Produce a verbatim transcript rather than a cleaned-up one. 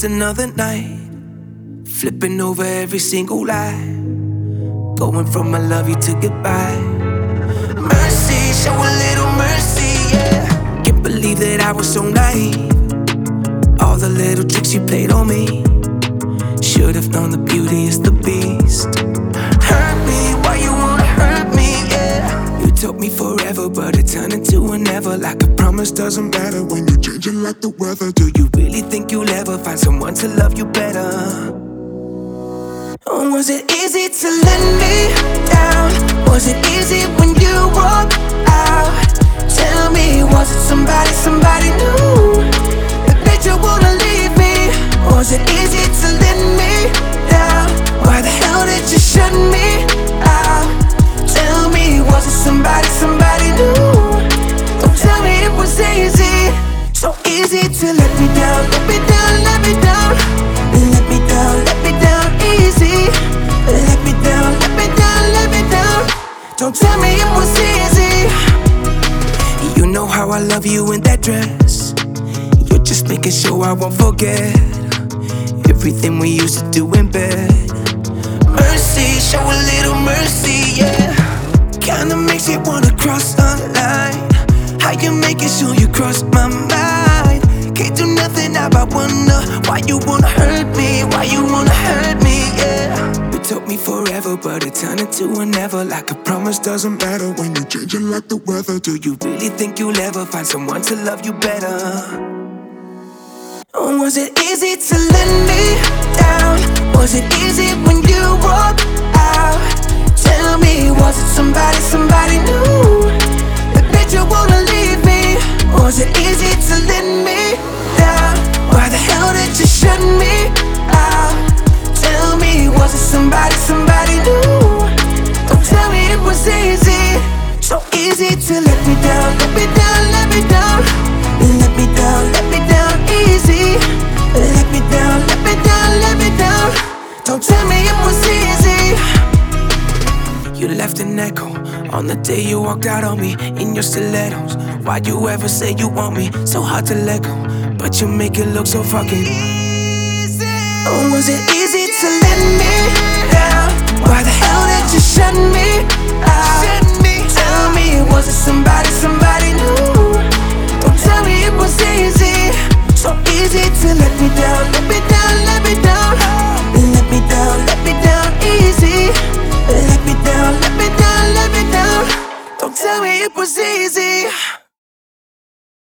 another night, flipping over every single lie, going from I love you to goodbye. Mercy, show a little mercy, yeah. Can't believe that I was so naive. All the little tricks you played on me, should've known the beauty is the beast. Hurt me, why you wanna hurt me, yeah. You took me forever, but it turned into a never. Like a promise doesn't matter when you're changing like the weather. Do you really think you'll ever find someone to love you better? Or was it easy to let me down? Was it easy when you walked out? Tell me, was it somebody, somebody new that made you wanna leave me? Was it easy to let me down? Why the hell did you shut me out? Tell me, was it somebody, somebody new? Don't tell me it was easy. So easy to let me down, let me down, let me down. Let me down, let me down, easy. Let me down, let me down, let me down. Don't tell me it was easy. You know how I love you in that dress. You're just making sure I won't forget everything we used to do in bed. Mercy, show a little mercy, yeah. Kinda makes me wanna cross the line. How you making sure you cross my mind? Can't do nothing now but wonder why you wanna hurt me, why you wanna hurt me, yeah. It took me forever, but it turned into a never. Like a promise doesn't matter when you're changing like the weather. Do you really think you'll ever find someone to love you better? Or was it easy to let me down? Was it easy when you walked out? Tell me, was it somebody, somebody new that made you wanna leave me? Was it easy to let me down? Why the hell did you shut me out? Tell me, was it somebody, somebody new? Don't tell me it was easy. So easy to let me down, let me down, let me down. Let me down, let me down, easy. Let me down, let me down, let me down. Don't tell me it was easy. You left an echo on the day you walked out on me in your stilettos. Why'd you ever say you want me? So hard to let go, but you make it look so fucking easy. Or was it easy to let me down? Why the hell did you shut me out? Tell me, was it somebody, somebody new? Don't tell me it was easy. So easy to let me down, let me down, let me down. Let me down, let me down, easy. Let me down, let me down, let me down. Don't tell me it was easy.